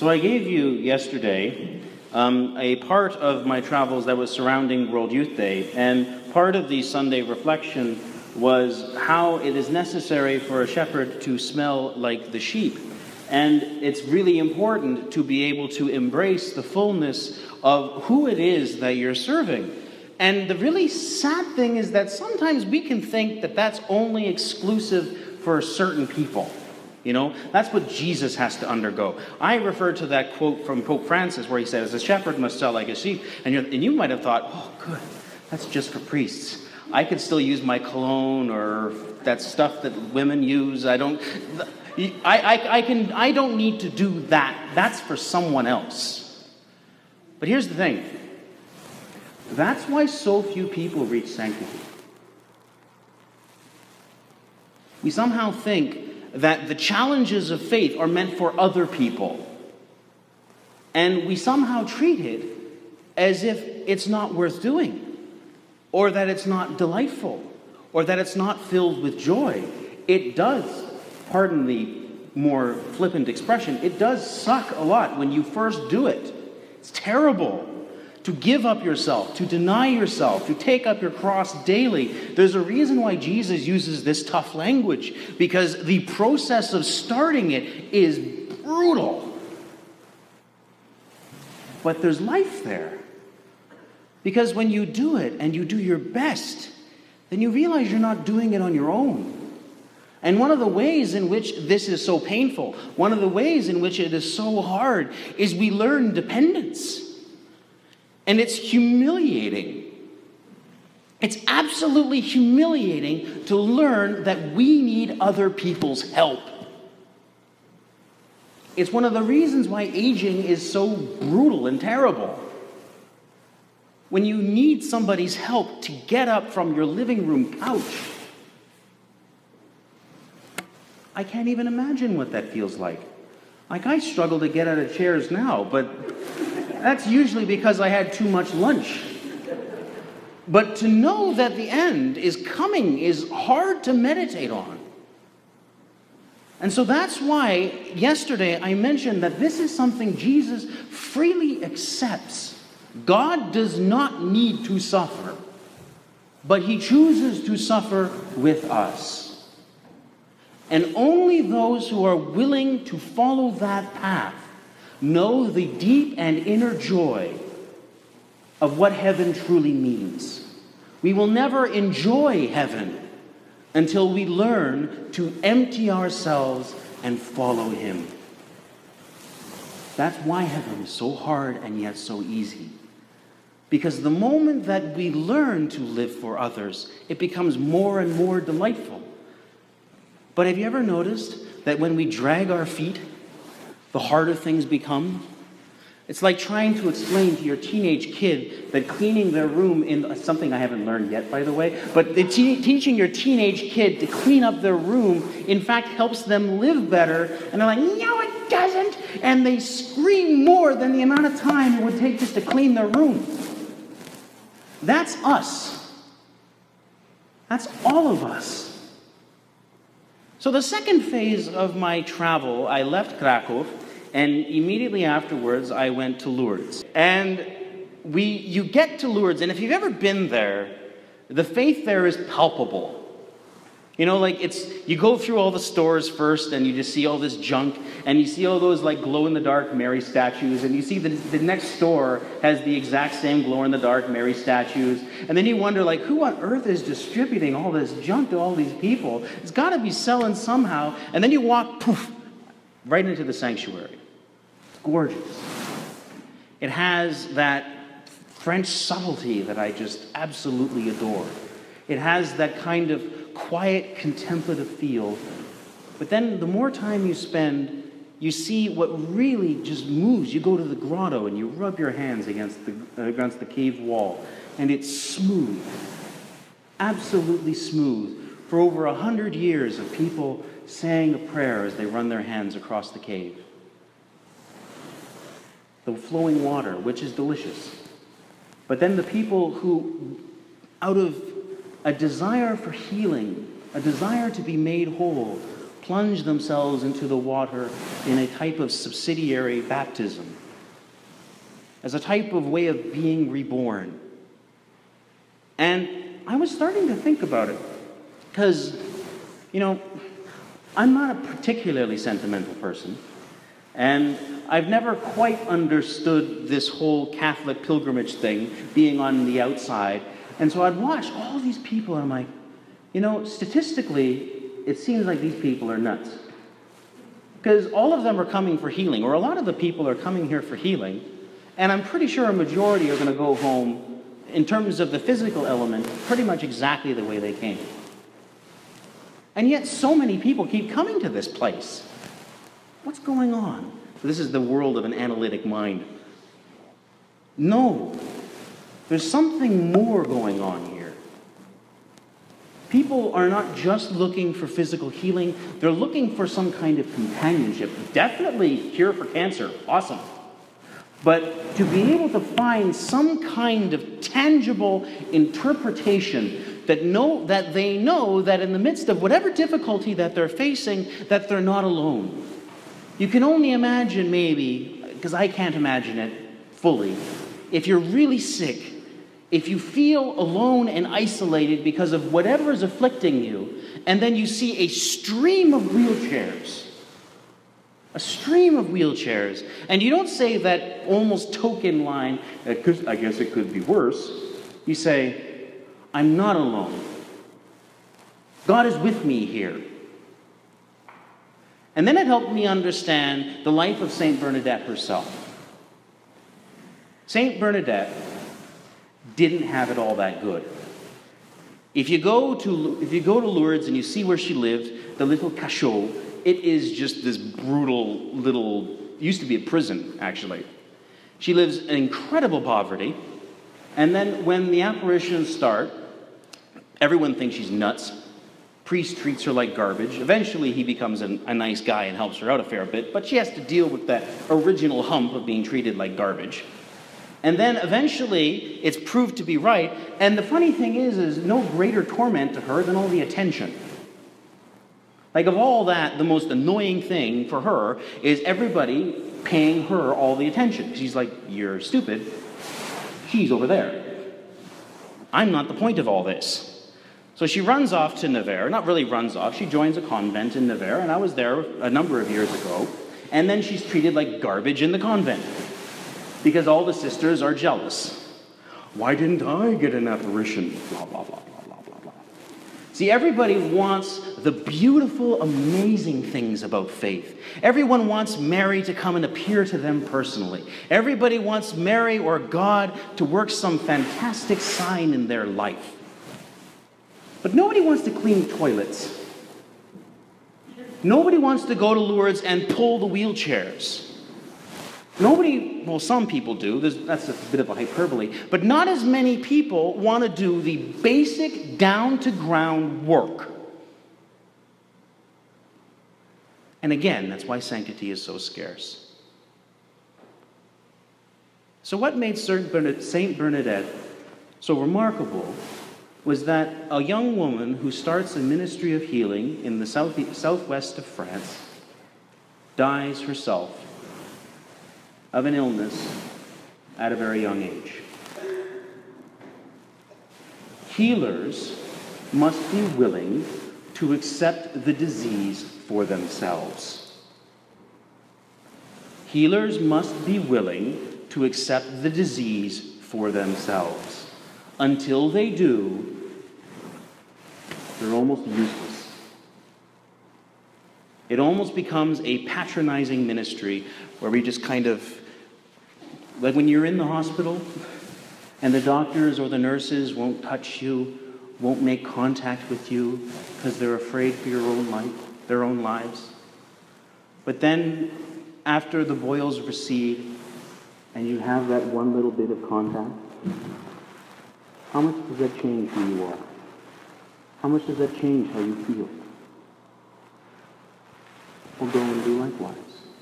So I gave you yesterday a part of my travels that was surrounding World Youth Day, and part of the Sunday reflection was how it is necessary for a shepherd to smell like the sheep. And it's really important to be able to embrace the fullness of who it is that you're serving. And the really sad thing is that sometimes we can think that that's only exclusive for certain people. You know, that's what Jesus has to undergo. I refer to that quote from Pope Francis where he says, "A shepherd must smell like a sheep." And you might have thought, "Oh, good, that's just for priests. I could still use my cologne or that stuff that women use. I don't need to do that. That's for someone else." But here's the thing. That's why so few people reach sanctity. We somehow think that the challenges of faith are meant for other people. And we somehow treat it as if it's not worth doing, or that it's not delightful, or that it's not filled with joy. It does, pardon the more flippant expression, it does suck a lot when you first do it. It's terrible to give up yourself, to deny yourself, to take up your cross daily. There's a reason why Jesus uses this tough language, because the process of starting it is brutal. But there's life there. Because when you do it and you do your best, then you realize you're not doing it on your own. And one of the ways in which this is so painful, one of the ways in which it is so hard, is we learn dependence. And it's humiliating. It's absolutely humiliating to learn that we need other people's help. It's one of the reasons why aging is so brutal and terrible. When you need somebody's help to get up from your living room couch, I can't even imagine what that feels like. Like, I struggle to get out of chairs now, but that's usually because I had too much lunch. But to know that the end is coming is hard to meditate on. And so that's why yesterday I mentioned that this is something Jesus freely accepts. God does not need to suffer, but he chooses to suffer with us. And only those who are willing to follow that path know the deep and inner joy of what heaven truly means. We will never enjoy heaven until we learn to empty ourselves and follow him. That's why heaven is so hard and yet so easy. Because the moment that we learn to live for others, it becomes more and more delightful. But have you ever noticed that when we drag our feet, the harder things become? It's like trying to explain to your teenage kid that cleaning their room in something I haven't learned yet, by the way, but teaching your teenage kid to clean up their room, in fact, helps them live better. And they're like, "No, it doesn't." And they scream more than the amount of time it would take just to clean their room. That's us. That's all of us. So the second phase of my travel, I left Krakow, and immediately afterwards I went to Lourdes. And you get to Lourdes, and if you've ever been there, the faith there is palpable. You know, like you go through all the stores first, and you just see all this junk, and you see all those like glow-in-the-dark Mary statues, and you see the next store has the exact same glow-in-the-dark Mary statues, and then you wonder, like, who on earth is distributing all this junk to all these people? It's got to be selling somehow. And then you walk, poof, right into the sanctuary. It's gorgeous. It has that French subtlety that I just absolutely adore. It has that kind of quiet, contemplative feel. But then the more time you spend, you see what really just moves. You go to the grotto and you rub your hands against the cave wall, and it's smooth, absolutely smooth. For over 100 years of people saying a prayer as they run their hands across the cave. The flowing water, which is delicious. But then the people who, out of a desire for healing, a desire to be made whole, plunge themselves into the water in a type of subsidiary baptism, as a type of way of being reborn. And I was starting to think about it, because, I'm not a particularly sentimental person, and I've never quite understood this whole Catholic pilgrimage thing, being on the outside. And so I'd watch all these people, and I'm like, statistically, it seems like these people are nuts. Because all of them are coming for healing, or a lot of the people are coming here for healing, and I'm pretty sure a majority are going to go home, in terms of the physical element, pretty much exactly the way they came. And yet so many people keep coming to this place. What's going on? This is the world of an analytic mind. No, there's something more going on here. People are not just looking for physical healing, they're looking for some kind of companionship. Definitely cure for cancer, awesome. But to be able to find some kind of tangible interpretation that they know that in the midst of whatever difficulty that they're facing, that they're not alone. You can only imagine, maybe, because I can't imagine it fully, if you're really sick, if you feel alone and isolated because of whatever is afflicting you, and then you see a stream of wheelchairs, and you don't say that almost token line, I guess it could be worse. You say, I'm not alone. God is with me here. And then it helped me understand the life of Saint Bernadette herself. Saint Bernadette didn't have it all that good. If you go to Lourdes and you see where she lived, the little cachot, it is just this brutal little, used to be a prison, actually. She lives in incredible poverty, and then when the apparitions start, everyone thinks she's nuts. Priest treats her like garbage. Eventually he becomes a nice guy and helps her out a fair bit, but she has to deal with that original hump of being treated like garbage. And then eventually it's proved to be right, and the funny thing is no greater torment to her than all the attention. Like, of all that, the most annoying thing for her is everybody paying her all the attention. She's like, you're stupid. She's over there. I'm not the point of all this. So she runs off to Nevers. Not really runs off. She joins a convent in Nevers, and I was there a number of years ago. And then she's treated like garbage in the convent because all the sisters are jealous. Why didn't I get an apparition? Blah, blah, blah, blah, blah, blah, blah. See, everybody wants the beautiful, amazing things about faith. Everyone wants Mary to come and appear to them personally. Everybody wants Mary or God to work some fantastic sign in their life. But nobody wants to clean toilets. Nobody wants to go to Lourdes and pull the wheelchairs. Nobody, well, some people do. That's a bit of a hyperbole. But not as many people want to do the basic, down-to-ground work. And again, that's why sanctity is so scarce. So what made Saint Bernadette so remarkable was that a young woman who starts a ministry of healing in the southwest of France dies herself of an illness at a very young age. Healers must be willing to accept the disease for themselves. Healers must be willing to accept the disease for themselves. Until they do, they're almost useless. It almost becomes a patronizing ministry where we just kind of, like when you're in the hospital and the doctors or the nurses won't touch you, won't make contact with you because they're afraid for your own life, their own lives. But then after the boils recede and you have that one little bit of contact, how much does that change who you are? How much does that change how you feel? Well, go and do likewise.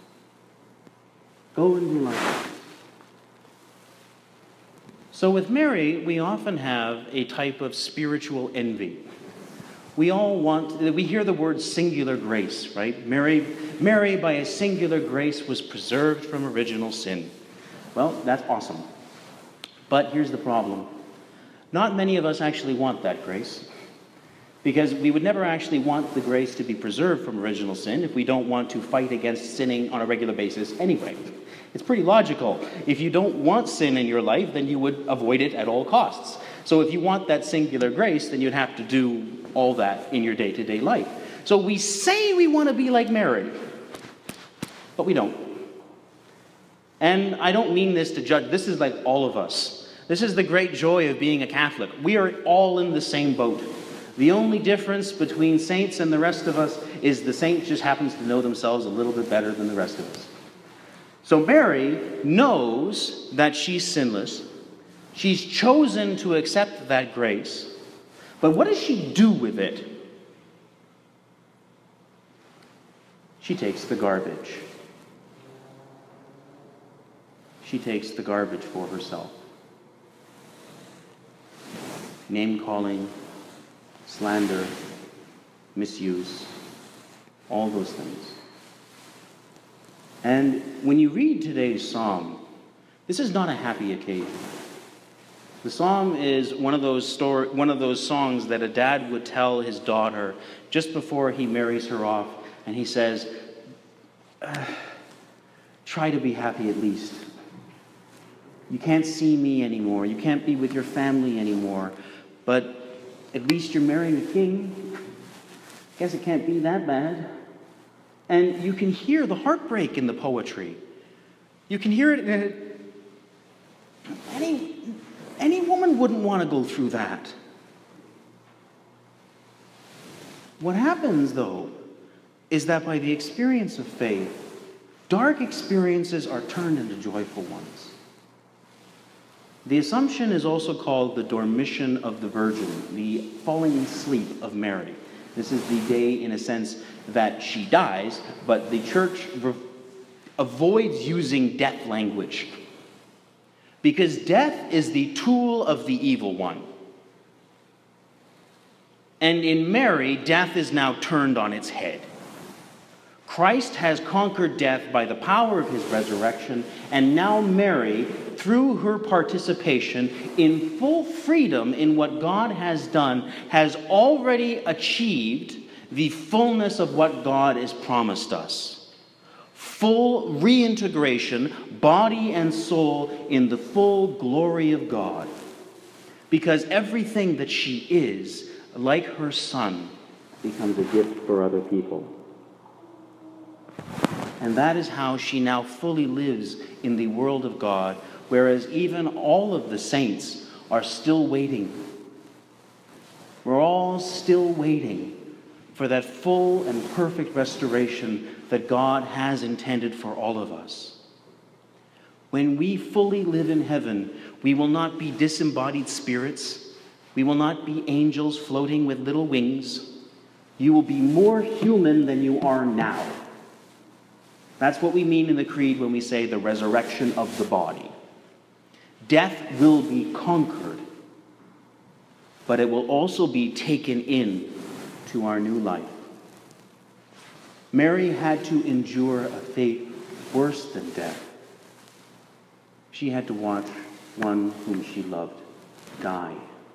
Go and do likewise. So with Mary, we often have a type of spiritual envy. We hear the word singular grace, right? Mary, by a singular grace, was preserved from original sin. Well, that's awesome. But here's the problem. Not many of us actually want that grace, because we would never actually want the grace to be preserved from original sin if we don't want to fight against sinning on a regular basis anyway. It's pretty logical. If you don't want sin in your life, then you would avoid it at all costs. So if you want that singular grace, then you'd have to do all that in your day-to-day life. So we say we want to be like Mary, but we don't. And I don't mean this to judge. This is like all of us. This is the great joy of being a Catholic. We are all in the same boat. The only difference between saints and the rest of us is the saint just happens to know themselves a little bit better than the rest of us. So Mary knows that she's sinless. She's chosen to accept that grace. But what does she do with it? She takes the garbage. She takes the garbage for herself. Name-calling, slander, misuse, all those things. And when you read today's psalm, this is not a happy occasion. The psalm is one of those songs that a dad would tell his daughter just before he marries her off, and he says, try to be happy at least. You can't see me anymore. You can't be with your family anymore. But at least you're marrying a king. Guess it can't be that bad. And you can hear the heartbreak in the poetry. You can hear it. Any woman wouldn't want to go through that. What happens, though, is that by the experience of faith, dark experiences are turned into joyful ones. The Assumption is also called the Dormition of the Virgin, the falling asleep of Mary. This is the day, in a sense, that she dies, but the church avoids using death language, because death is the tool of the evil one. And in Mary, death is now turned on its head. Christ has conquered death by the power of his resurrection, and now Mary, through her participation in full freedom in what God has done, has already achieved the fullness of what God has promised us. Full reintegration, body and soul, in the full glory of God. Because everything that she is, like her Son, becomes a gift for other people. And that is how she now fully lives in the world of God, whereas even all of the saints are still waiting. We're all still waiting for that full and perfect restoration that God has intended for all of us. When we fully live in heaven, we will not be disembodied spirits. We will not be angels floating with little wings. You will be more human than you are now. That's what we mean in the Creed when we say the resurrection of the body. Death will be conquered, but it will also be taken in to our new life. Mary had to endure a fate worse than death. She had to watch one whom she loved die.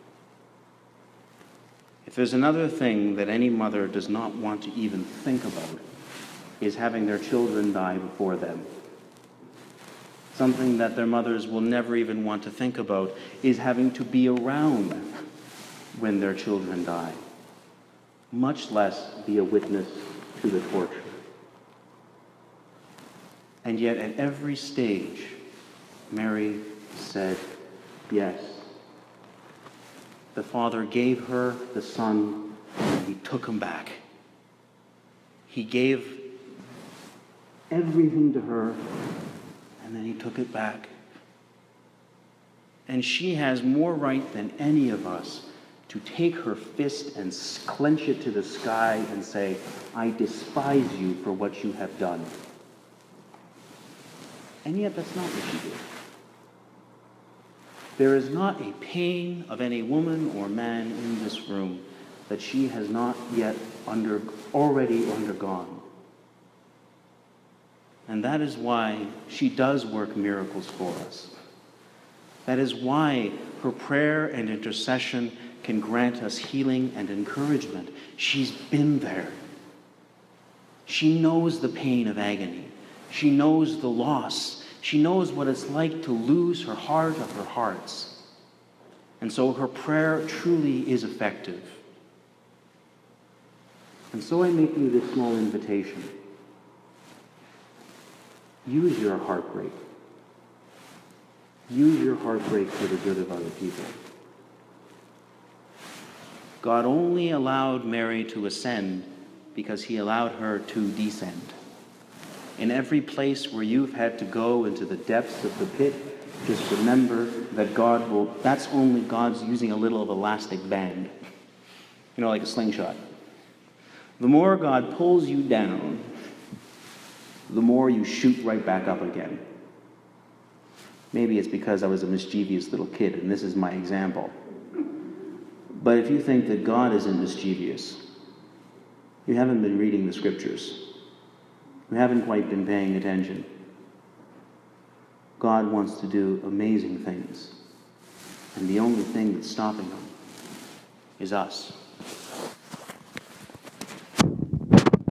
If there's another thing that any mother does not want to even think about, is having their children die before them. Something that their mothers will never even want to think about is having to be around when their children die, much less be a witness to the torture. And yet at every stage, Mary said yes. The Father gave her the Son, and he took him back. He gave everything to her, and then he took it back. And she has more right than any of us to take her fist and clench it to the sky and say, I despise you for what you have done. And yet that's not what she did. There is not a pain of any woman or man in this room that she has not yet already undergone. And that is why she does work miracles for us. That is why her prayer and intercession can grant us healing and encouragement. She's been there. She knows the pain of agony. She knows the loss. She knows what it's like to lose her heart of her hearts. And so her prayer truly is effective. And so I make you this small invitation. Use your heartbreak. Use your heartbreak for the good of other people. God only allowed Mary to ascend because he allowed her to descend. In every place where you've had to go into the depths of the pit, just remember that that's only God's using a little of elastic band. Like a slingshot. The more God pulls you down, the more you shoot right back up again. Maybe it's because I was a mischievous little kid and this is my example. But if you think that God isn't mischievous, you haven't been reading the scriptures. You haven't quite been paying attention. God wants to do amazing things. And the only thing that's stopping him is us.